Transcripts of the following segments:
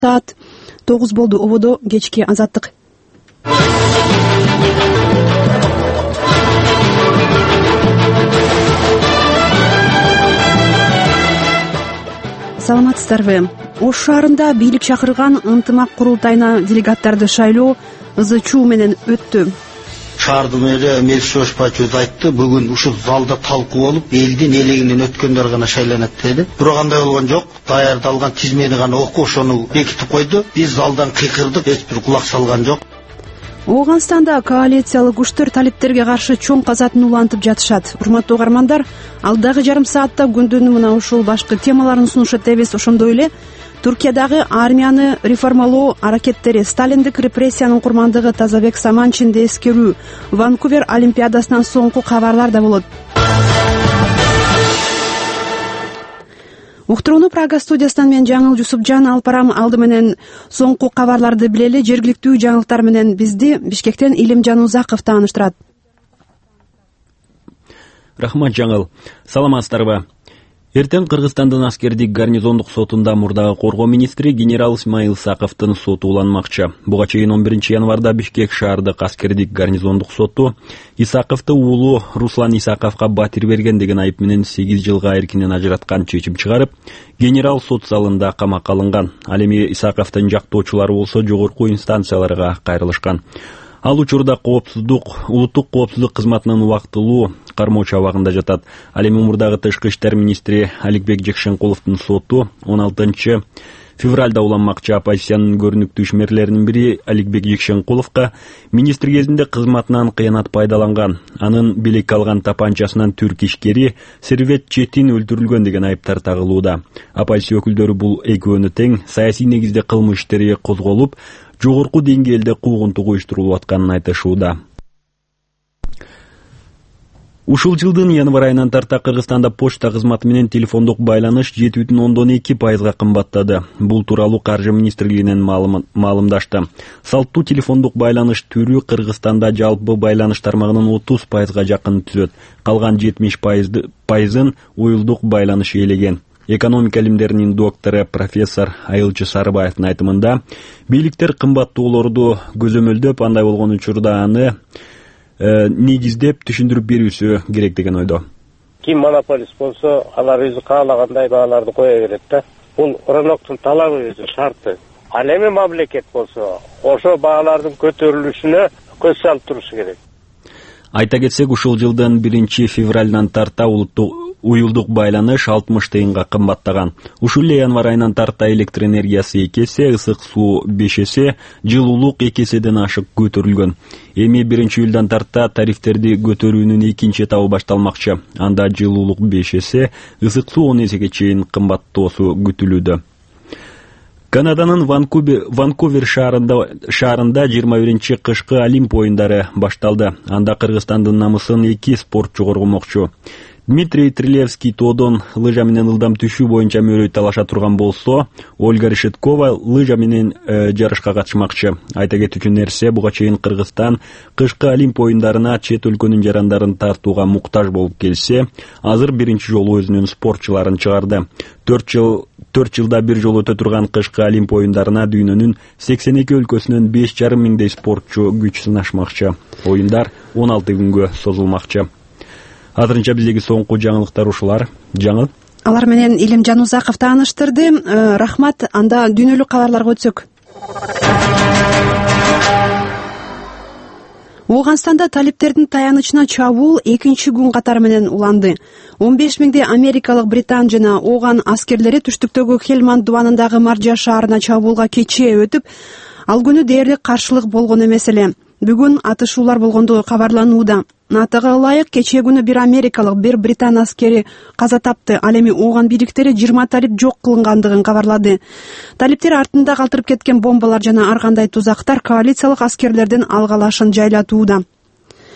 Саат 9 болду. Ободо кечки азаттык. Саламатсыздарбы? Ош шаарында бийлик чакырган ынтымак курултайына делегаттарды шайлоо ызы-чуу менен өттү. Шаардын мэри Мелсош Бачуз айтты, бүгүн ушул залда талкуу болуп, элдин элегинен өткөндөр гана шайланат деди. Бирок андай болгон жок. Даярдалган тизмени гана окуп, ошону бекитип койду. Биз залдан кыйкырдык, эч бир кулак салган жок. Ооганстанда коалициялык күчтөр талиптерге каршы чоң казатын улантып жатышат. Урматтуу угармандар, алдагы жарым саатта күндүнүн мына ушул башкы темаларын сунушат дебиз. Ошондой эле Туркиядагы армияны реформалоо аракеттери, сталиндик репрессиянын курмандыгы Тазабек Саманчинди эскерүү, Ванкувер Олимпиадасынан соңку кабарлар да болот. Уктурууну Прага студиясынан мен Жаңыл Жусупжан алып барам. Алды менен соңку кабарларды билели. Жергиликтүү жаңылыктар менен бизди Бишкектен Илимжан Узаков тааныштырат. Рахмат Жаңыл. Саламатсыздарбы? Эртең Кыргызстандын аскердик гарнизондук сотунда мурдагы коргоо министри генерал Исмаил Саковдун соту уланмакчы. Буга чейин 11 январда Бишкек шаардык аскердик гарнизондук соту Исаковду уулу Руслан Исаковго батир берген деген айып менен 8 жылга эркинен ажыраткан чечим чыгарып, генерал сот залында камакка алынган. Ал эми Исаковдун жактоочулары болсо жогорку инстанцияларга кайрылышкан. Ал учурда улуттук коопсуздук кызматынын убактылуу кармоочу абагында жатат. Ал эми мурдагы тышкы иштер министри Аликбек Жекшенкуловдун соту 16 февралда уланмакчы. Оппозициянын көрүнүктүү ишмерлеринин бири Аликбек Жекшенкуловго министр кезинде кызматынан кыянат пайдаланган, анын белекке алган тапанчасынан түрк ишкери Сервет Четин өлтүрүлгөн деген айыптар тагылууда. Оппозиция өкүлдөрү бул экөөнү тең саясий негизде кылмыш иштери козголуп, жогорку деңгээлде куугунтук уюштурулуп атканын айтышууда. Ушул жылдын январ айынан тарта Кыргызстанда почта кызматы менен телефондук байланыш 7,2% кымбаттады. Бул тууралуу Каржы министрлигинен маалымдашты. Салттуу телефондук байланыш түрү Кыргызстанда жалпы байланыш тармагынын 30% жакын түзөт. Калган 70%ын уюлдук байланыш ээлеген. Экономика илимдеринин доктору профессор Айылчы Сарыбаевдин айтымында, бийликтер кымбаттуулорду көзөмөлдөп, андай болгон учурда аны негиздеп түшүндүрүп берүүсү керек деген ойдо. Ким монополист болсо, алар өзү каалагандай бааларды кое берет да. Бул рыноктун талабы өзү шарты. Ал эми мамлекет болсо, ошо баалардын көтөрүлүшүнө көз салып турушу керек. Айта кетсек, ушул жылдын 1 февралынан тарта уюлдук байланыш 60 тыйынга кымбаттаган. Ушул эле январ айынан тарта электр энергиясы 2 эсе, ысык суу 5 эсе, жылуулук 2 эседен ашык көтөрүлгөн. Эми 1 июлдан тарта тарифтерди көтөрүүнүн экинчи этабы башталмакчы. Анда жылуулук 5 эсе, ысык суу 10 эсеге чейин кымбаттоосу күтүлүүдө. Канаданын Ванкувер шаарында 21 кышкы Олимп оюндары башталды. Анда Кыргызстандын намысын 2 спортчу коргомокчу. Дмитрий Трилевский тоодон лыжа менен ылдам түшүү боюнча мөрөй талаша турган болсо, Ольга Решеткова лыжа менен жарышка катышмакчы. Айта кетүүчү нерсе, буга чейин Кыргызстан кышкы Олимп оюндарына чет өлкөнүн жарандарын тартууга муктаж болуп келсе, азыр биринчи жолу өзүнүн спортчуларын чыгарды. 4 жылда бир жолу өтө турган кышкы Олимп оюндарына дүйнөнүн 82 өлкөсүнөн 5,5 миңдей спортчу күч сынашмакчы. Оюндар 16 күнгө созулмакчы. Азырынча биздеги соңку жаңылыктар ушулар. Жаңыл. Алар менен Илимжан Узаков тааныштырды. Рахмат. Анда дүйнөлүк кабарларга өтсөк. Ооганстанда талиптердин таянычына чабуул 2-күн катары менен уланды. 15 миңдей америкалык, британ жана ооган аскерлери түштүктөгү Хельманд дубанындагы Маржа шаарына чабуулга кечээ өтүп, ал күнү дээрлик каршылык болгон эмес эле. Бүгүн атышуулар болгондугу кабарланууда. Натага ылайык, кечээ күнү бир америкалык, бир британ аскери каза тапты. Ал эми ооган бийликтери 20 талип жок кылынгандыгын кабарлады. Талиптер артында калтырып кеткен бомбалар жана ар кандай тузактар коалициялык аскерлердин алгалашын жайлатууда.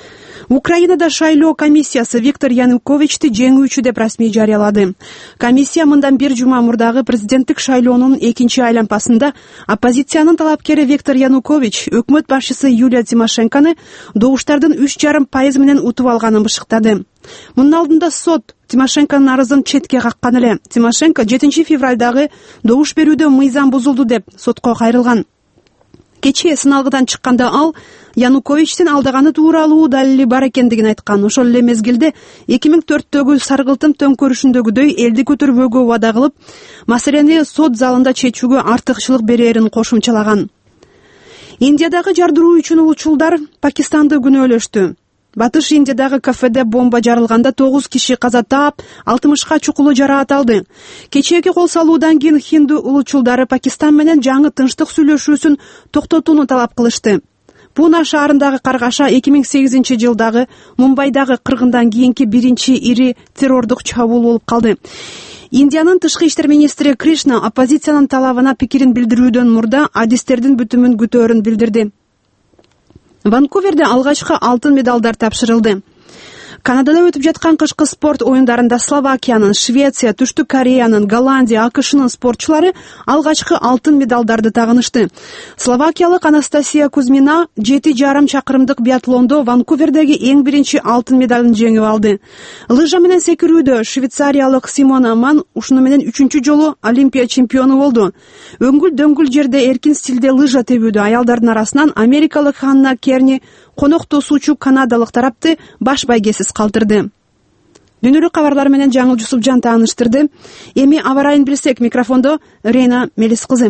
Украинада шайлоо комиссиясы Виктор Януковичти жеңүүчү деп расмий жарыялады. Комиссия мындан бир жума мурдагы президенттик шайлоонун экинчи айланпасында оппозициянын талапкери Виктор Янукович өкмөт башчысы Юлия Тимошенкону добуштардын 3,5% менен утуп алганын бышыктады. Мунун алдында сот Тимошенконун арызын четке каккан эле. Тимошенко 7 февралдагы добуш берүүдө мыйзам бузулду деп сотко кайрылган. Кечээ сыналгыдан чыкканда ал Януковичтин алдаганы тууралуу далили бар экендигин айткан. Ошол эле мезгилде 2004-төгү саргылтым төңкөрүшүндөгүдөй элди көтөрбөөгө убада кылып, маселени сот залында чечүүгө артыкчылык берерин кошумчалаган. Индиядагы жардыруу үчүн улуучулдар Пакистанды күнөөлөштү. Батыш Индиядагы кафеде бомба жарылганда 9 киши каза таап, 60ка чукулуу жараат алды. Кечээки кол салуудан кийин хинду улуучулдары Пакистан менен жаңы тынчтык сүйлөшүүсүн токтотууну талап кылышты. Пуна шаарындагы каргаша 2008-жылдагы Мумбайдагы кыргындан кийинки биринчи ири террордук чабуул болуп калды. Индиянын тышкы иштер министри Кришна оппозициянын талабына пикирин билдирүүдөн мурда адистердин бүтүмүн күтөөрүн билдирди. Ванкуверде алгачкы алтын медалдар тапшырылды. Канадада өтүп жаткан кышкы спорт оюндарында Словакиянын, Швеция, Түштүк Кореянын, Голландия, АКШнын спортчулары алгачкы алтын медалдарды тагынышты. Словакиялык Анастасия Кузьмина 7,5 чакырымдык биатлондо Ванкувердеги эң биринчи алтын медалын жеңип алды. Лыжа менен секирүүдө швейцариялык Симона Аман ушуну менен 3-чү жолу Олимпия чемпиону болду. Өңгүл-дөңгүл жерде эркин стилде лыжа тебүүдө аялдардын арасынан америкалык Ханна Керни конок тосуучу канадалык тарапты баш байгесиз калтырды. Дүйнөлүк кабарлар менен Жаңыл Жусупжан тааныштырды. Эми аба райын билсек, микрофондо Рейна Мелис кызы.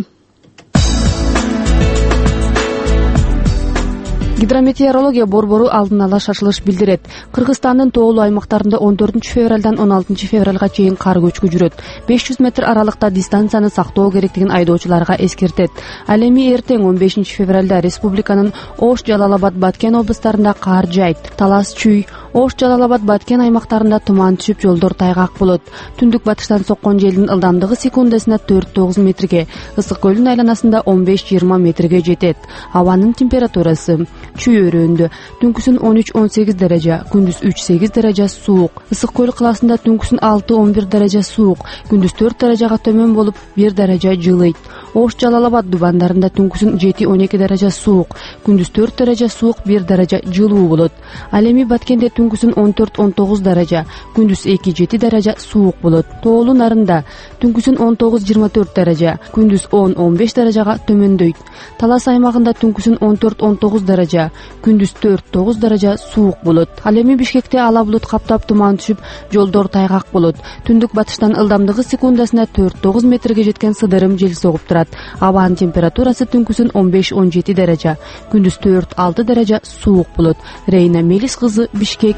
Гидрометеорология борбору алдын ала шашылыш билдирет. Кыргызстандын тоолуу аймактарында 14 февралдан 16 февралга чейин кар көчкү жүрөт. 500 метр аралыкта дистанцияны сактоо керектигин айдоочуларга эскертет. Ал эми эртең 15 февралда республиканын Ош, Жалал-Абад, Баткен облустарында кар жайт. Талас, Чүй, Ош, Жалал-Абад, Баткен аймактарында туман түшүп, жолдор тайгак болот. Түндүк батыштан соккон желдин ылдамдыгы секундасына 4-9 метрге, Ысык көлдүн айланасында 15-20 метрге жетет. Абанын температурасы: Чүй өрөөндө түнкүсүн 13-18 даража, күндүз 3-8 даража суук. Ысык көл кылаасында түнкүсүн 6-11 даража суук, күндүз 4 даражага төмөн болуп 1 даража жылыйт. Ош, Жалал-Абад дубандарында түнкүсүн 7-12 даража суук, күндүз 4 даража суук, 1 даража жылуу болот. Ал эми Баткенде түнкүсүн 14-19 даража, күндүз 2-7 даража суук болот. Тоолуу нарында түнкүсүн 19-24 даража, күндүз 10-15 даражага төмөндөйт. Талас аймагында түнкүсүн 14-19 даража, күндүз 4-9 даража суук болот. Ал эми Бишкекте ала булут каптап туман түшүп, жолдор тайгак болот. Түндүк батыштан ылдамдыгы секундасына 4-9 метрге жеткен сыдырым жел согуп турат. Абанын температурасы түнкүсүн 15-17 даража, күндүз 4-6 даража суук болот. Рейна Мелис кызы, Бишкек.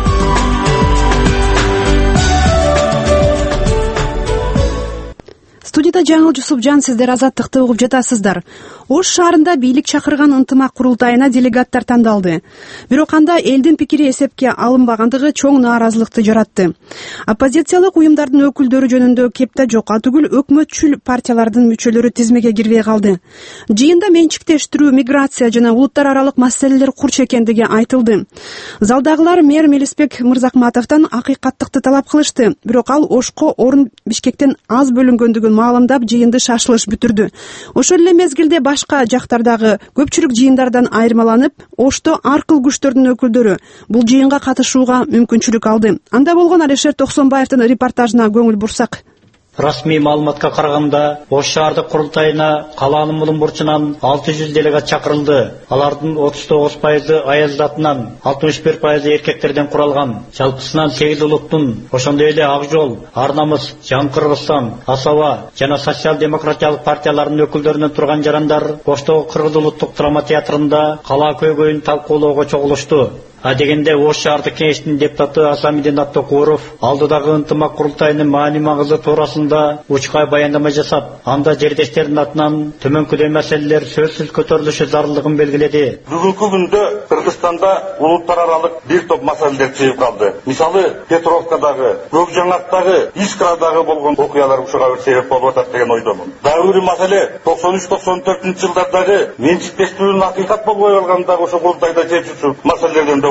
Студияда Жаңыл Жусупжан, сиздер азаттыкты угуп жатасыздар. Ош шаарында бийлик чакырган ынтымак курултайына делегаттар тандалды. Бирок анда элдин пикири эсепке алынбагандыгы чоң нааразылыкты жаратты. Оппозициялык уюмдардын өкүлдөрү жөнүндө кепте жок, атүгүл өкмөтчүл партиялардын мүчөлөрү тизмеге кирбей калды. Жыйында менчиктештирүү, миграция жана улуттар аралык маселелер курч экендиги айтылды. Залдагылар мэр Мелисбек Мырзакматовдон акыйкаттыкты талап кылышты. Бирок ал Ошко орун Бишкектен аз бөлүнгөндүгүн маалымдап жыйынды шашылыш бүтүрдү. Ошол эле мезгилде башка жактардагы көпчүлүк жыйындардан айырмаланып, Ошто ар кыл күчтөрдүн өкүлдөрү бул жыйынга катышууга мүмкүнчүлүк алды. Анда болгон Алишер Токсонбаевдин репортажына көңүл бурсак. Расмий маалыматка караганда, Ош шаардык курултайына калаанын мулун бурчунан 600 делегат чакырылды. Алардын 39% аяз затынан, 61% эркектерден куралган. Жалпысынан 8 улуттун, ошондой эле Ак Жол, Ар Намыс, Жаңы Кыргызстан, Асаба жана социал-демократиялык партиялардын өкүлдөрүнөн турган жарандар Оштогу Кыргыз улуттук драма театрында калаа көйгөйүн талкуулоого чогулушту. Дегенде Ош шаардык кеңештин депутаты Асамидин Абдыкуров алдыдагы ынтымак курултайынын маани-магызы туурасында учкай баяндама жасап, анда жердештердин атынан төмөнкүдөй маселелер сөзсүз көтөрүлүшү зарылдыгын белгиледи. Бүгүнкү күндө Кыргызстанда улуттар аралык бир топ маселелер чыгып калды. Мисалы, Петровкадагы, Көкжаңактагы, Искрадагы болгон окуялар ушуга бир себеп болуп атат деген ойдомун. Дагы бир маселе 93-94 жылдардагы менчиктештирүүнүн акыйкат болбой калгандагы ошо курултайда чечүүчү маселелерден да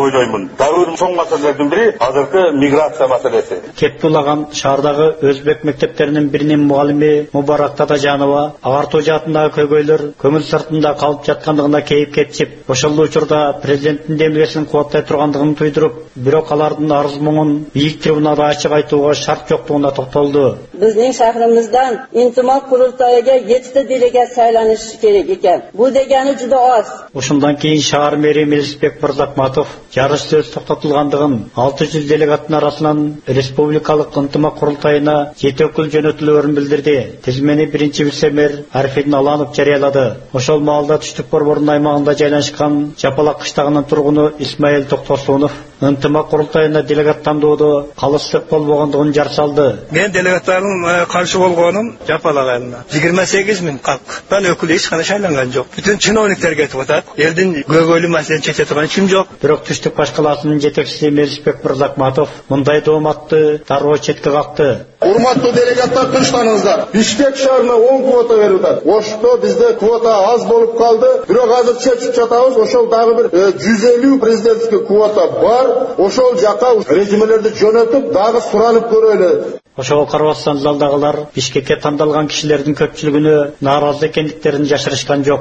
ойлоймун. Дәуірдің соң мәселелердің бірі азыркы миграция мәселесі. Кеппулаган шаардагы өзбек мектептеринин биринин мугалими Мубарак Татажанова агартуу жаатындагы көйгөйлөр көңүл сыртында калып жаткандыгына кейип кетишип, ошол учурда президенттин демилгесин кубаттай тургандыгын туйдуруп, бирок алардын арыз муңун бийик трибунада ачык айтууга шарт жоктугуна токтолду. Биздин шаарыбыздан интимак курултайга 7 делегат сайланышы керек экен. Бул дегени juda аз. Ошондан кийин шаар мэри Мелисбек Мырзакматов жарыш сөз токтотулгандыгын, 600 делегаттын арасынан республикалык ынтымак курултайына 7 өкүл жөнөтүлөөрүн билдирди. Тизмени биринчи вице-мэр Арфин Аланов жарыялады. Ошол маалда Түштүк борборунун аймагында жайлашкан Жапалак кыштагынын тургуну Исмаил Токтосунов ынтымак курултайына делегат тандоодо калыстык болбогондугун жар салды. Мен делегаттардын каршы болгонум Жапалак айылына 28 000 калк. Мен өкүл эч кандай шайланган жок. Бүтүн чиновниктер кетип атат. Элдин көйгөйлүү маселени чече турган ким жок. Бирок Түштүк башкаласынын жетекчиси Мелисбек Мырзакматов мындай дооматты дароо четке какты. Урматтуу делегаттар, тынчтаныңыздар. Бишкек шаарына 10 квота берип атат. Ошто бизде квота аз болуп калды. Бирок азыр чечип жатабыз. Ошол дагы бир 150 президентский квота бар. Ошол жака резюмелерди жөнөтүп, дагы суранып көрөлү. Ошого карабастан залдагылар Бишкекке тандалган кишилердин көпчүлүгүнө нааразы экендиктерин жашырышкан жок.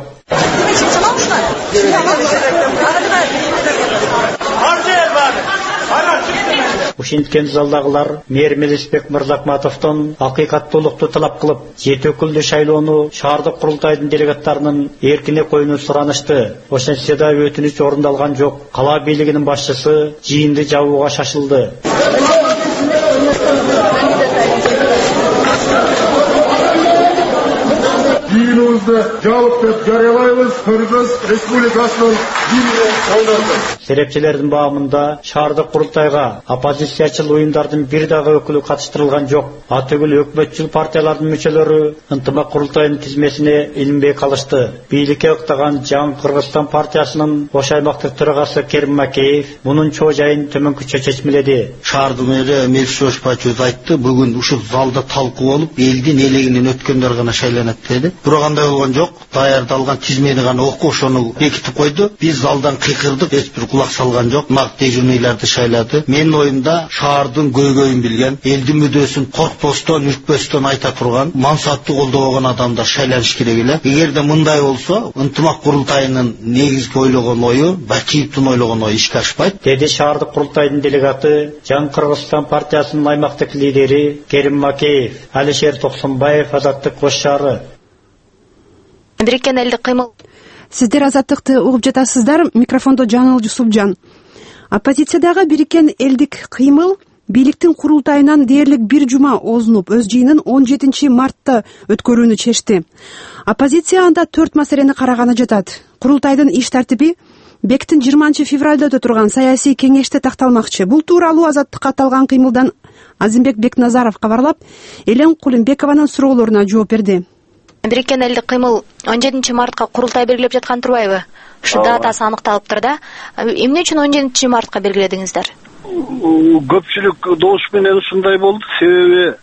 Ушинткен залдагылар мэр Мелисбек Мырзакматовдон акыйкаттуулукту талап кылып, 7 өкүлдү шайлоону шаардык курултайдын делегаттарынын эркине коюуну суранышты. Ошентсе да өтүнүч орундалган жок. Кала бийлигинин башчысы жыйынды жабууга шашылды. Жабык деп жарыялайбыз. Кыргыз Республикасынын Серепчилердин баамында шаардык курултайга оппозициячыл уюмдардын бир дагы өкүлү катыштырылган жок. Атөгүл өкмөтчүл партиялардын мүчөлөрү ынтымак курултайынын тизмесине илинбей калышты. Бийликке ыктаган Жаңы Кыргызстан партиясынын Ош аймактык төрагасы Керим Макеев мунун чоо жайын төмөнкүчө чечмеледи. Шаардын мэри Мелисбек Мырзакматов айтты, бүгүн ушул залда талкуу болуп, элдин элегинен өткөндөр гана шайланат деди. Бирок андай болгон жок. Даярдалган тизмени гана окуп, ошону бекитип койду. Биз залдан кыйкырдык, эч бир кулак салган жок. Мак дежурныйларды шайлады. Менин оюмда шаардын көйгөйүн билген, элдин мүдөөсүн коркпостон, үркпөстөн айта турган, мансапты колдобогон адамдар шайланыш керек эле. Эгерде мындай болсо, ынтымак курултайынын негизги ойлогон ою, Бакиевдин ойлогон ою ишке ашпайт, деди шаардык курултайдын делегаты Жаңы Кыргызстан партиясынын аймактык лидери Керим Макеев. Алишер Токсонбаев, Азаттык, Ош шаары. Бириккен элдик кыймыл. Сиздер Азаттыкты угуп жатасыздар. Микрофондо Жаңыл Жусупжан. Оппозициядагы Бириккен элдик кыймыл бийликтин курултайынан дээрлик бир жума озунуп, өз жыйынын 17 мартта өткөрүүнү чечти. Оппозиция анда 4 маселени караганы жатат. Курултайдын иш тартиби бектин 20 февралда өтө турган саясий кеңеште такталмакчы. Бул тууралуу Азаттыкка аталган кыймылдан Азимбек Бекназаров кабарлап, Элен Кулимбекованын суроолоруна жооп берди. Бириккен элдик кыймыл 17 мартка курултай белгилеп жаткан турбайбы? Ушу датасы аныкталыптыр да. Эмне үчүн 17 мартка белгиледиңиздер? Көпчүлүк добуш менен ушундай болду. Себеби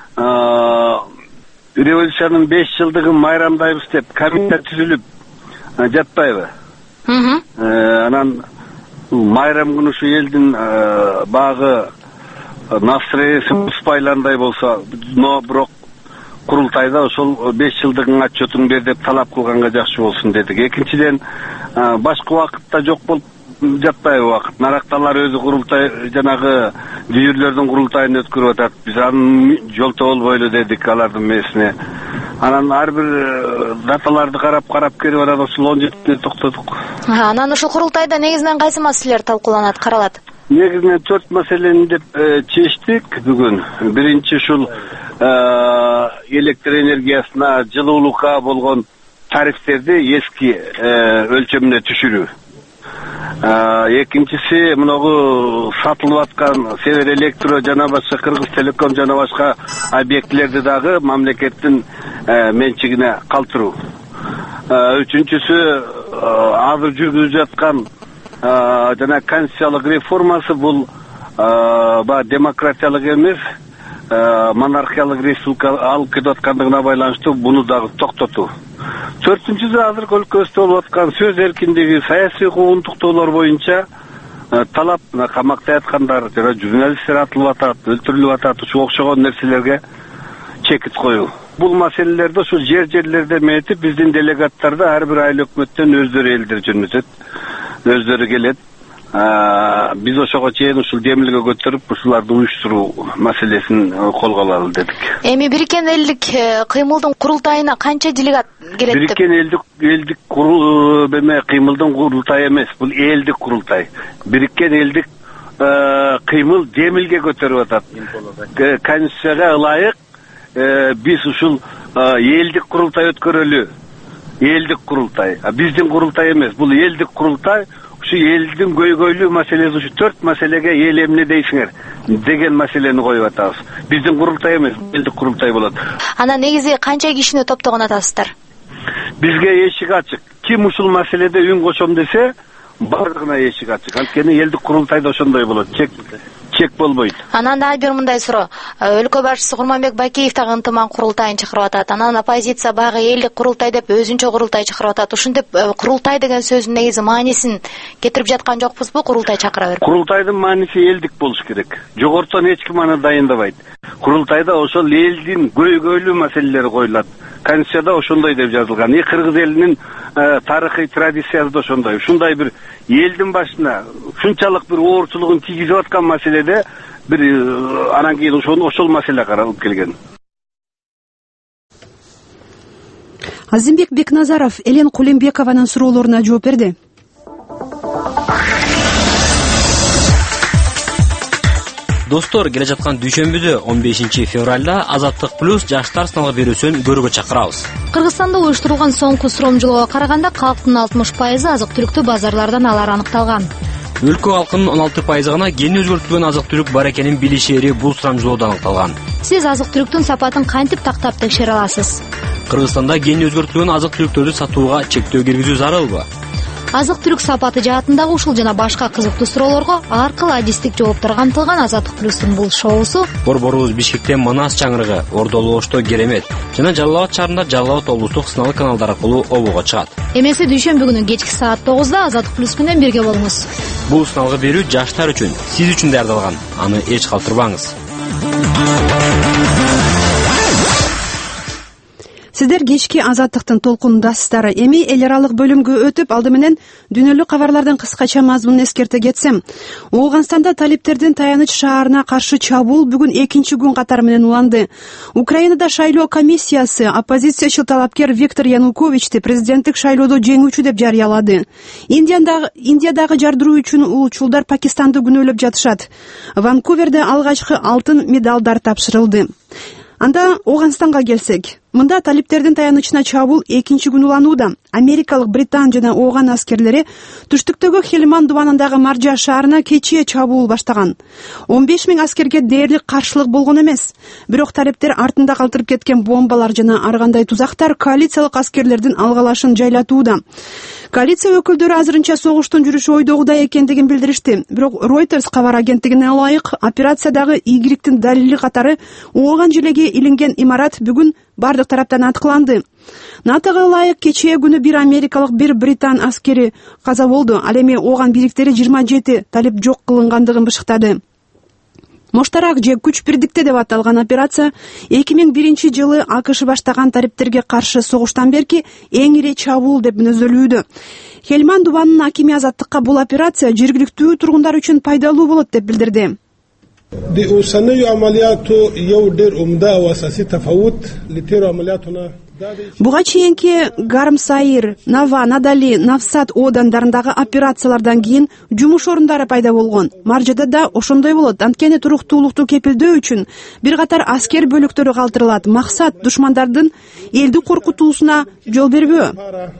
революциянын 5 жылдыгын майрамдайбыз деп комиссия түзүлүп жатпайбы? Анан майрам күнү ушу элдин багы настроениясы буспайландай болсо, но бирок курултайда ошол 5 жылдыгын отчетун бер деп талап кылганга жакшы болсун дедик. Экинчиден башка убакытта жок болуп жатпайбы убакыт. Наракталар өзү курултай жанагы дүйүрлөрдүн курултайын өткөрүп атат. Биз анын жолто болбойлу дедик алардын месине. Анан ар бир даталарды карап келип атат, ошол 17-не токтодук. Анан ушул курултайда негизинен кайсы маселелер талкууланат, каралат? Негизинен 4 маселени деп чечтик бүгүн. Биринчи ушул электр энергиясына, жылуулукка болгон тарифтерди эски өлчөмүнө түшүрүү. Экинчиси мынагу сатылып аткан Север Электро жана башка Кыргыз Телеком жана башка объектилерди дагы мамлекеттин менчигине калтыруу. Үчүнчүсү азыр жүргүзүлүп жаткан жана конституциялык реформасы бул демократиялык эмес, монархиялык республика алып кетип аткандыгына байланыштуу буну дагы токтотуу. Төртүнчүсү азыркы өлкөбүздө болуп аткан сөз эркиндиги, саясий куугунтуктоолор боюнча талап, камакта яткандар жана журналисттер атылып атат, өлтүрүлүп атат, ушуга окшогон нерселерге чекит коюу. Бул маселелерди ушу жерлерде метип, биздин делегаттарды ар бир айыл өкмөттөн өздөрү элдер жөнөтөт, өздөрү келет. Биз ошого чейин ушул демилге көтөрүп, ушуларды уюштуруу маселесин колго алалы дедик. Эми Бириккен элдик кыймылдын курултайына канча делегат келет деп? Бириккен элдик кыймылдын курултайы эмес, бул элдик курултай. Бириккен элдик кыймыл демилге көтөрүп атат. Конституцияга ылайык биз ушул элдик курултай өткөрөлү. Элдик курултай. Биздин курултай эмес, бул элдик курултай. Ушу элдин көйгөйлүү маселеси ушу 4 маселеге эл эмне дейсиңер деген маселени коюп атабыз. Биздин курултай эмес, элдик курултай болот. Анан негизи канча кишини топтогон атасыздар? Бизге эшик ачык. Ким ушул маселеде үн кошом десе, бардыгына эшик ачык. Анткени элдик курултайда ошондой болот. Чек болбойт. Анан дагы бир мындай суроо. Өлкө башчысы Курманбек Бакиев дагы ынтымак курултайын чакырып атат. Анан оппозиция багы элдик курултай деп өзүнчө курултай чакырып атат. Ушинтип курултай деген сөздүн негизи маанисин кетирип жаткан жокпузбу? Курултай чакыра берип. Курултайдын мааниси элдик болуш керек. Жогортон эч ким аны дайындабайт. Курултайда ошол элдин көйгөйлүү маселелери коюлат. Конституцияда ошондой деп жазылган. Кыргыз элинин тарыхый традициясы да ошондой. Ушундай бир элдин башына ушунчалык бир оорчулугун тийгизип аткан маселеде бир анан кийин ошол маселе каралып келген. Азимбек Бекназаров Элен Кулембекованын суроолоруна жооп берди. Достор, келе жаткан дүйшөмбүдө 15 февралда Азаттык плюс жаштар сыналгы берүүсүн көрүүгө чакырабыз. Кыргызстанда уюштурулган соңку суромжолгого караганда калктын 60% азык-түлүктү базарлардан алары аныкталган. Өлкө калкынын 16% гана гени өзгөртүлгөн азык-түлүк бар экенин билишери бул суромжолоодо аныкталган. Сиз азык-түлүктүн сапатын кантип тактап текшере аласыз? Кыргызстанда гени өзгөртүлгөн азык-түлүктөрдү сатууга чектөө киргизүү зарылбы? Азык-түлүк сапаты жаатындагы ушул жана башка кызыктуу суроолорго ар кыл адистик жооптор камтылган Азаттык плюстун бул шоусу Борборубуз Бишкектен Манас чаңырыгы, Ордолу Ошто Керемет жана Жалал Абад шаарында Жалал Абад облустук сыналгы каналдар аркылуу обого чыгат. Эмесе дүйшөмбү күнү кечки саат 9-да Азаттык плюс менен бирге болуңуз. Бул сыналгы берүү жаштар үчүн, сиз үчүн даярдалган. Аны эч калтырбаңыз. Сиздер кечки Азаттыктын толкунундасыздар. Эми эл аралык бөлүмгө өтүп, алды менен дүйнөлүк кабарлардын кыскача мазмунун эскерте кетсем. Ооганстанда талиптердин Таяныч шаарына каршы чабуул бүгүн 2-күн катары менен уланды. Украинада шайлоо комиссиясы оппозициячыл талапкер Виктор Януковичти президенттик шайлоодо жеңүүчү деп жарыялады. Индиядагы жардыруу үчүн улчулдар Пакистанды күнөөлөп жатышат. Ванкуверде алгачкы алтын медалдар тапшырылды. Анда Ооганстанга келсек, мында талиптердин таянычына чабуул 2-күн уланууда. Америкалык, Британ жана Ооган аскерлери түштүктөгү Хельманд дубанындагы Маржа шаарына кечээ чабуул баштаган. 15 000 аскерге дээрлик каршылык болгон эмес. Бирок талиптер артында калтырып кеткен бомбалар жана ар кандай тузактар коалициялык аскерлердин алгалашын жайлатууда. Коалиция өкүлдөрү азырынча согуштун жүрүшү ойдогудай экендигин билдиришти. Бирок Reuters кабар агенттигине ылайык, операциядагы ийгиликтин далили катары Ооган желеге илинген имарат бүгүн бардык тараптан аткыланды. НАТОго ылайык кечээ күнү бир америкалык, бир британ аскери каза болду. Ал эми Ооган бийликтери 27 талип жок кылынгандыгын бышыктады. Моштарак же күч бирдикте деп аталган операция 2001 жылы АКШ баштаган талиптерге каршы согуштан берки эң ири чабуул деп мүнөздөлүүдө. Хельманд дубанынын акими Азаттыкка бул операция жергиликтүү тургундар үчүн пайдалуу болот деп билдирди. Буга чейинки Гармсайыр, Нава, Надали, Навсат оодандарындагы операциялардан кийин жумуш орундары пайда болгон. Маржада да ошондой болот. Анткени туруктуулукту кепилдөө үчүн бир катар аскер бөлүктөрү калтырылат. Максат душмандардын элди коркутуусуна жол бербөө.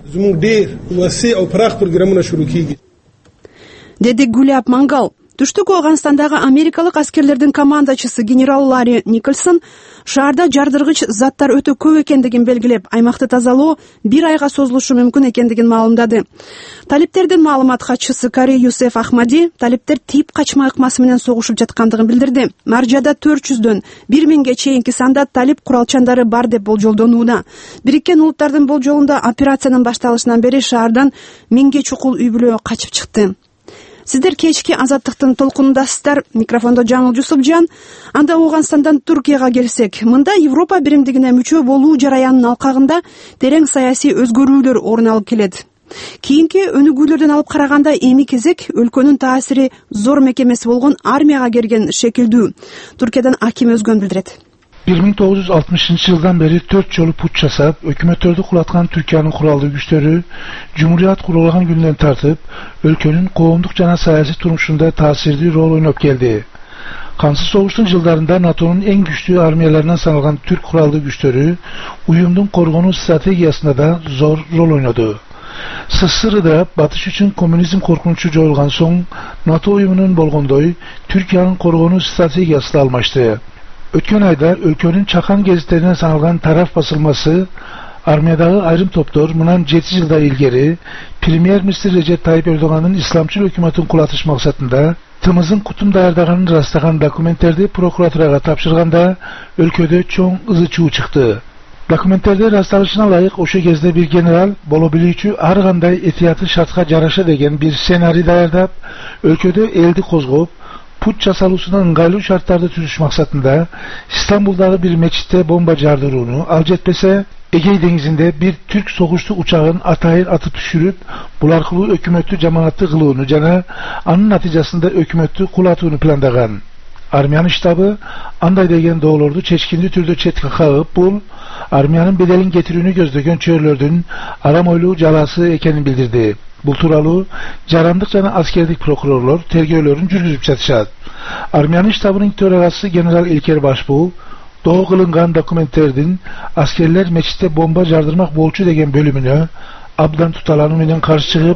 Деди Гуляб Мангал. Түштүк Ооганстандагы америкалык аскерлердин командачысы генерал Ларри Николсон шаарда жардыргыч заттар өтө көп экендигин белгилеп, аймакты тазалоо 1 айга созулушу мүмкүн экендигин маалымдады. Талиптердин маалымат катчысы Кари Юсеф Ахмади талиптер тип качма ыкмасы менен согушуп жаткандыгын билдирди. Маржада 400дөн 1000ге чейинки санда талип куралчандары бар деп болжолдонууда. Бириккен Улуттардын болжолунда операциянын башталышынан бери шаардан 1000ге чукул үй бүлө качып чыкты. Сиздер кечки Азаттыктын толкунундасыздар. Микрофондо Жаңыл Жусупжан. Анда Ооганстандан Түркияга келсек, мында Европа биримдигине мүчө болуу жараянынын алкагында терең саясий өзгөрүүлөр орун алып келет. Кийинки өнүгүүлөрдөн алып караганда эми кезек өлкөнүн таасири зор мекемеси болгон армияга келген шекилдүү. Түркиядан Аким Өзгөн билдирет. 1960 beri 4 жолу пут жасап, өкмөттөрдү кулаткан Түркиянын куралдуу күчтөрү Cumhuriyet курулган күндөн тартып, өлкөнүн коомдук жана саясий турмушунда таасирдүү рол ойноп келди. Кансыз согуштун жылдарында НАТОнун эң күчтүү армияларынан саналган түрк куралдуу күчтөрү уюмдун коргонуу стратегиясында да зор рол ойноду. СССРда батыш үчүн коммунизм коркунучу жоюлган соң, НАТО уюмунун болгондой Түркиянын коргонуу стратегиясы да алмашты. Өткөн айда өлкөнүн чакан гезиттерине саналган тараф басылмасы армиядагы айрым топтор мындан 7 жылда илгери премьер-министр Режеп Тайип Эрдоганын исламчыл өкмөтүн кулатыш максатында тымыздын кутун даярдаганын ырастаган документтерди прокуратурага тапшырганда өлкөдө чоң ызы чуу чыкты. Документтерде ырасталышына ылайык ошо кезде бир генерал боло билүүчү ар кандай этияты шартка жараша деген бир сценарий даярдап, өлкөдө элди козгоп, пут жасалуусуна ыңгайлуу шарттарды түзүш максатында Стамбулдагы бир мечитте бомба жардырууну, ал жетпесе Эгей деңизинде бир түрк согушту учагын атайын атып түшүрүп, бул аркылуу өкмөттү жаманатты кылууну жана анын натыйжасында өкмөттү кулатууну пландаган. Армиянын штабы андай деген доолорду чечкиндүү түрдө четке кагып, бул армиянын беделин кетирүүнү көздөгөн чөйрөлөрдүн арам ойлуу жаласы экенин билдирди. Бул тууралуу жарандык жана аскердик прокурорлор тергөөлөрүн жүргүзүп жатышат. Армиянын штабынын төрагасы генерал Илкер Башбул доо кылынган документтердин аскерлер мечитте бомба жардырмак болчу деген бөлүмүнө абдан туталануу менен каршы чыгып,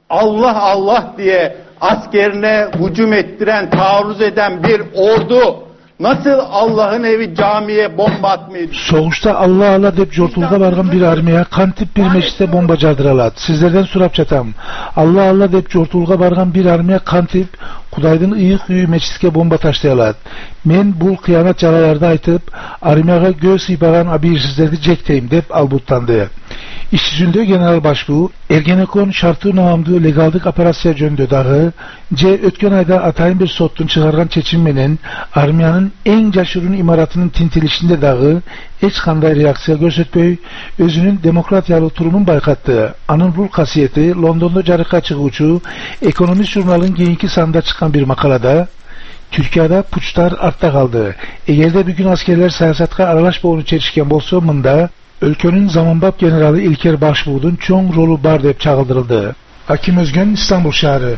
Allah diye askerine hücum ettiren, taarruz eden bir ordu nasıl Allah'ın evi camiye bomba atmayı... Soğuşta Allah dep jortulga bargan bir armiya kantip bir meçite bomba jardıralat. Sizlerden surap çatam. Allah dep jortulga bargan bir armiya kantip Kudayдын ıyık üyü meçitke bomba taşlayalat. Men bul kıyamet jaralarda aytıp armiyaga göz sıypagan abirsizlerdi jekteyim dep albuttandı. İş yüzünde General Başbuğ, Ergenekon şartı namamdığı legaldık operasiya jönündө dagı, ötken ayda atayın bir sottun çıgargan çeçim menen armiyanın en jaşırın imaratının tintilişinde dagı hiç kanday reaksiya görsetpöy, özünün demokratiyalı turumun baykattı. Anın bul kasiyeti London'da jarıkka çıgıuçu Ekonomist jurnalın keyinki sanında çıkan bir makalada, Türkiye'de puçlar artta kaldı. Eğerde bir gün askerler siyasatka aralaşboğunu çelişken bolsa mında, өлkөнүн заманбап генералы Илкер Башбулдун чоң ролу бар деп чагылдырылды. Аким Өзгөн, Истанбул шаары.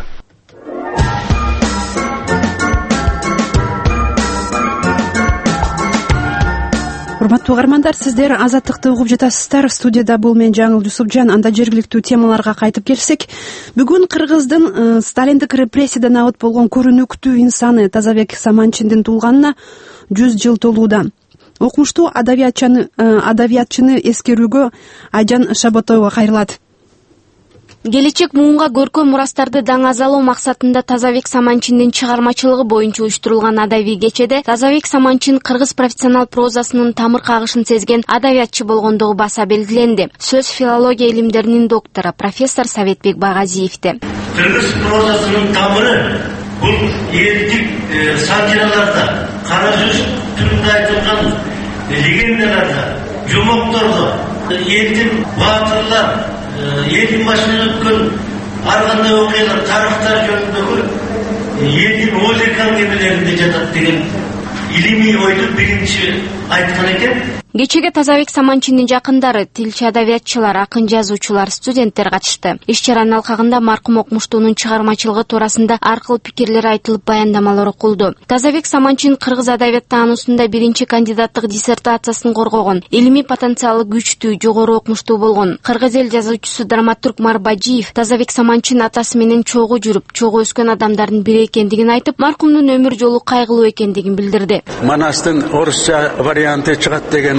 Урматтуу угармандар, сиздер Азаттыкты угуп жатасыздар. Студияда бул мен Жаңыл Жусупжан. Анда жергиликтүү темаларга кайтып келсек, бүгүн Кыргыздын сталиндик репрессиядан абыт болгон көрүнүктүү инсаны Тазабек Саманчиндин туулганына 100 жыл толууда. Окумуштуу адабиятчыны эскерүүгө Айжан Шаботоева кайрылат. Келечек муунга көркөм мурастарды даңазалоо максатында Тазабек Саманчиндин чыгармачылыгы боюнча уюштурулган адабий кечеде Тазабек Саманчин кыргыз профессионал прозасынын тамыр кагышын сезген адабиятчы болгондугу баса белгиленди. Сөз филология илимдеринин доктору профессор Советбек Багазиевди. Кыргыз прозасынын тамыры бул элдик сатираларда, кара сөз түрүндө айтылган легендаларда, жомоктордо, элдин баатырлар, элдин башынан өткөн ар кандай окуялар, тарыхтар жөнүндөгү элдин озек аңгемелеринде жатат деген илимий ойду биринчи айткан экен. Кечеге Тазабек Саманчиндин жакындары, тилчи адабиятчылар, акын жазуучулар, студенттер катышты. Иш-чаранын алкагында маркум окумуштуунун чыгармачылыгы туурасында ар кыл пикирлер айтылып, баяндамалар окулду. Тазабек Саманчин кыргыз адабият таануусунда биринчи кандидаттык диссертациясын коргогон, илимий потенциалы күчтүү, жогору окумуштуу болгон. Кыргыз эл жазуучусу драматург Марбажиев Тазабек Саманчин атасы менен чогуу жүрүп, чогуу өскөн адамдардын бири экендигин айтып, маркумдун өмүр жолу кайгылуу экендигин билдирди. Манастын орусча варианты чыгат деген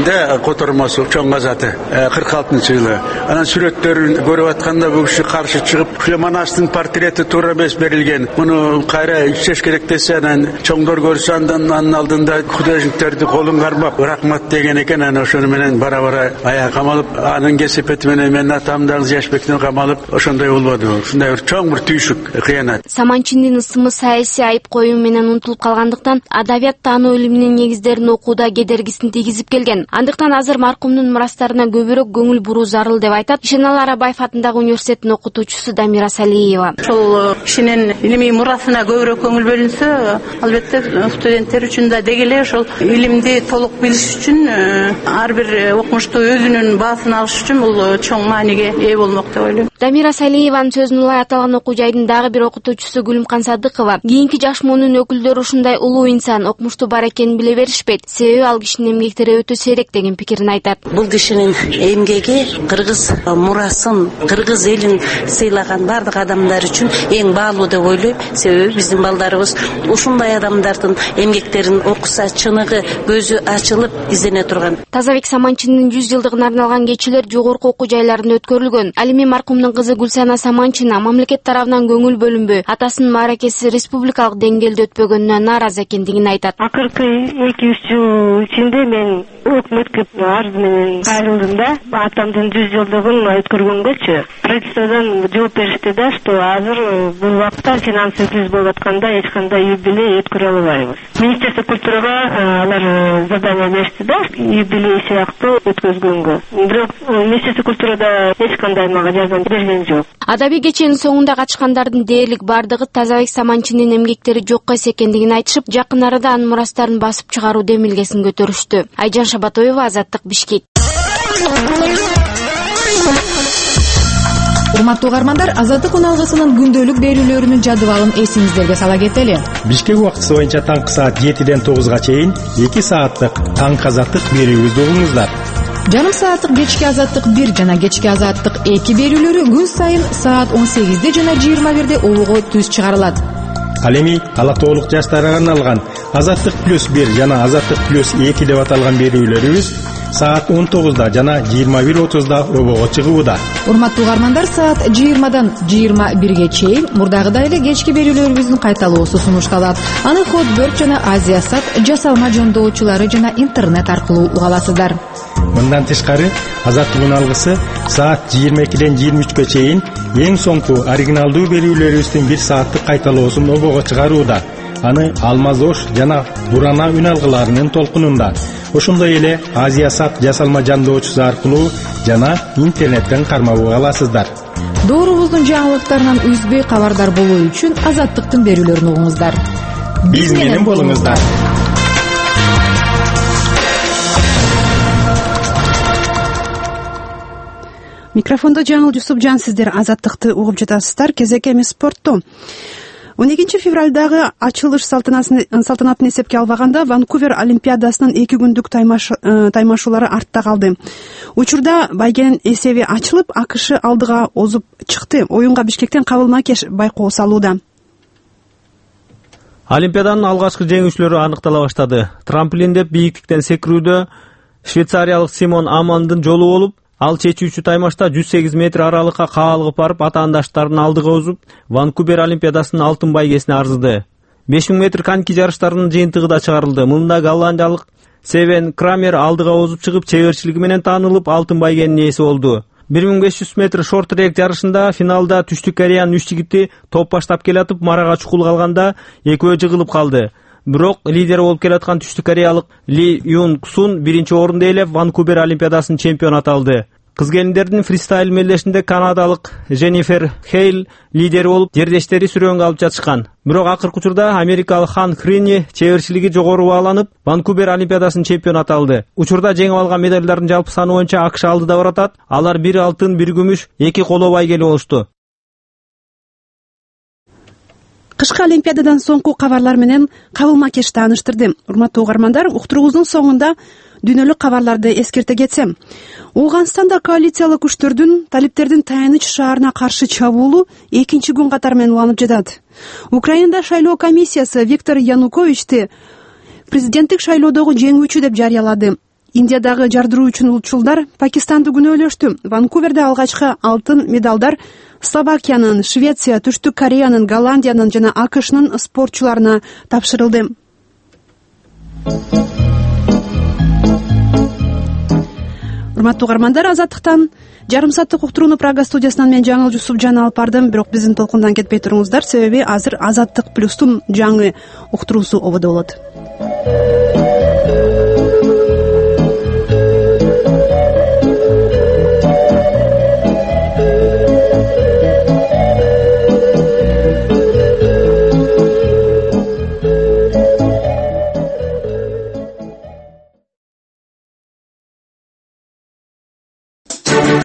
элинде котормосу чоң азаты 46-жылы. Анан сүрөттөрүн көрүп атканда бул киши каршы чыгып, Манастын портрети туура эмес берилген. Муну кайра ичеш керек десе, анан чоңдор көрсө анын алдында художниктерди колун кармап рахмат деген экен. Анан ошону менен бара-бара аяк камалып, анын кесепети менен менин атам дагы Зияшбектен камалып, ошондой болбоду. Ушундай бир чоң бир түйшүк, кыянат. Саманчиндин ысымы саясий айып коюу менен унутулуп калгандыктан адабият таануу илиминин негиздерин окууда кедергисин тийгизип келген. Андыктан азыр маркумдун мурастарына көбүрөөк көңүл буруу зарыл деп айтат Ишенал Арабаев атындагы университеттин окутуучусу Дамира Салиева. Ошол кишинин илимий мурасына көбүрөөк көңүл бөлүнсө, албетте студенттер үчүн да деги эле ошол илимди толук билиш үчүн ар бир окумуштуу өзүнүн баасын алыш үчүн бул чоң мааниге ээ болмок деп ойлойм. Дамира Салиеванын сөзүн улай аталган окуу жайдын дагы бир окутуучусу Гүлүмкан Садыкова кийинки жаш муунун өкүлдөрү ушундай улуу инсан, окумуштуу бар экенин биле беришпейт. Себеби ал кишинин эмгектери өтө сейрек деген пикирин айтат. Бул кишинин эмгеги кыргыз мурасын, кыргыз элин сыйлаган бардык адамдар үчүн эң баалуу деп ойлойм. Себеби биздин балдарыбыз ушундай адамдардын эмгектерин окуса чыныгы көзү ачылып издене турган. Тазабек Саманчиндин 100 жылдыгына арналган кечилер жогорку окуу жайларында өткөрүлгөн. Ал эми маркумдун кызы Гүлсана Саманчина мамлекет тарабынан көңүл бөлүнбөй, атасынын мааракеси республикалык деңгээлде өтпөгөнүнө нааразы экендигин айтат. Акыркы 2-3 жыл ичинде мен өкмөткө арыз менен кайрылдым да, атамдын 100 жылдыгын өткөргөнгөчү. Правительстводон жооп беришти да, что азыр бул убакта финансовый кризис болуп атканда эч кандай юбилей өткөрө албайбыз. Министерство культурага алар задание беришти да, юбилей сыяктуу өткөзгөнгө. Бирок Министерство культурада эч кандай мага жардам берген жок. Адабий кеченин соңунда катышкандардын дээрлик бардыгы Тазабек Саманчинин эмгектери жокко эс экендигин айтышып, жакын арада анын мурастарын басып чыгаруу демилгесин көтөрүштү. Айжан Шабатоева, Азаттык, Бишкек. Урматтуу угармандар, Азаттык уналгысынын күндөлүк берүүлөрүнүн жадыбалын эсиңиздерге сала кетели. Бишкек убактысы боюнча таңкы саат 7-ден 9-га чейин 2 сааттык таңкы азаттык берүүбүздү угуңуздар. Жарым сааттык кечки азаттык 1 жана кечки азаттык 2 берүүлөрү күн сайын саат 18-де жана 21-де улугу түз чыгарылат. Ал эми ала тоолук жаштарга арналган Азаттык плюс 1 жана Азаттык плюс 2 деп аталган берүүлөрүбүз саат 19-да жана 21:30-да обого чыгууда. Урматтуу угармандар, саат 20-дан 21-ге чейин мурдагыдай эле кечки берүүлөрүбүздүн кайталоосу сунушталат. Аны Ход Бёрд жана Азия-Сат жасалма жондоочулары жана интернет аркылуу уга аласыздар. Мындан тышкары Азаттык уналгысы саат 22-ден 23-ге чейин эң соңку оригиналдуу берүүлөрүбүздүн 1 сааттык кайталоосун обого чыгарууда. Аны Алмаз Ош жана Бурана үн алгыларынын толкунунда, ошондой эле Азия-Сат жасалма жандоочусу аркылуу жана интернеттен кармап аласыздар. Доорубуздун жаңылыктарынан үзбөй кабардар болуу үчүн Азаттыктын берүүлөрүн угуңуздар. Биз менен болуңуздар. Микрофондо Жаңыл Жусупжан, сиздер Азаттыкты угуп жатасыздар. Кезек эми спортту. 12 февралдагы ачылыш салтанатын эсепке албаганда Ванкувер Олимпиадасынын 2 күндүк таймашуулары артта калды. Учурда байгенин эсеби ачылып, АКШ алдыга озуп чыкты. Оюнга Бишкектен Кабыл Макеш байкоо салууда. Олимпиаданын алгачкы жеңүүчүлөрү аныктала баштады. Трамплиндеп бийиктиктен секирүүдө швейцариялык Симон Амандын жолу болуп, ал чечүүчү таймашта 108 метр аралыкка каалыгып барып, атаандаштарын алдыга озуп, Ванкувер Олимпиадасынын алтын байгесине арзыды. 5000 метр коньки жарыштарынын жыйынтыгы да чыгарылды. Мында голландиялык Севен Крамер алдыга озуп чыгып, чеберчилиги менен таанылып, алтын байгенин ээси болду. 1500 метр шорт-трек жарышында финалда Түштүк Кореянын 3 жигити топ баштап келатып, марага чукул калганда экөө жыгылып калды. Бирок лидер болуп келаткан Түштүк Кореялык Ли Юнг Сун 1-орунду ээлеп, Ванкувер Олимпиадасынын чемпиону аталды. Кыз-келиндердин фристайл мелдешинде канадалык Дженнифер Хейл лидер болуп, жердештери сүрөңгө алып жатышкан. Бирок акыркы учурда америкалык Хан Хрини чеберчилиги жогору бааланып, Ванкувер Олимпиадасынын чемпиону аталды. Учурда жеңип алган медалдардын жалпы саны боюнча АКШ алдыда баратат. Алар 1 алтын, 1 күмүш, 2 коло байгели болушту. Кышкы Олимпиададан соңку кабарлар менен Кабыл Макеш тааныштырды. Урматтуу угармандар, уктуруубуздун соңунда дүйнөлүк кабарларды эскерте кетсем. Ооганстанда коалициялык күчтөрдүн талиптердин Таяныч шаарына каршы чабуулу 2-чи күн катары менен уланып жатат. Украинада шайлоо комиссиясы Виктор Януковичти президенттик шайлоодогу жеңүүчү деп жарыялады. Индиядагы жардыруу үчүн улутчулдар Пакистанды күнөөлөштү. Ванкуверде алгачкы алтын медалдар Словакиянын, Швеция, Түштүк Кореянын, Голландиянын жана АКШнын спортчуларына тапшырылды. Урматтуу угармандар, Азаттыктан жарым сааттык уктурууну Прага студиясынан мен Жаңыл Жусупжан алып бардым. Бирок биздин толкундан кетпей туруңуздар, себеби азыр Азаттык плюстун жаңы уктуруусу ободо болот.